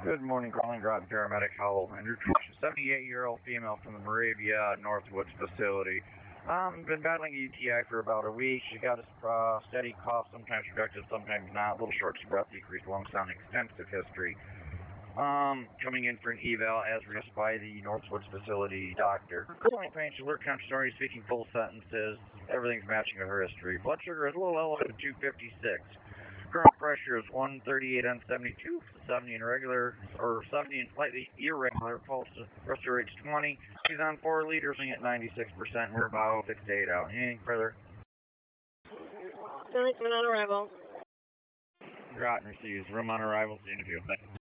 Good morning, calling Groton Paramedic Howell. And your 78-year-old female from the Moravia Northwoods facility. Been battling UTI for about a week. She got a steady cough, sometimes productive, sometimes not. A little short of breath, decreased lung sound, extensive history. Coming in for an eval as requested by the Northwoods facility doctor. Currently pain, she alert, conscious, already speaking full sentences. Everything's matching with her history. Blood sugar is a little elevated, 256. Current pressure is 138 on 72, 70 and regular, or 70 and slightly irregular. Pulse pressure rate's 20. She's on 4 liters at 96%. We're about 6 to 8 out. Anything further? Room on arrival. Groton receives room on arrival. See you in a few.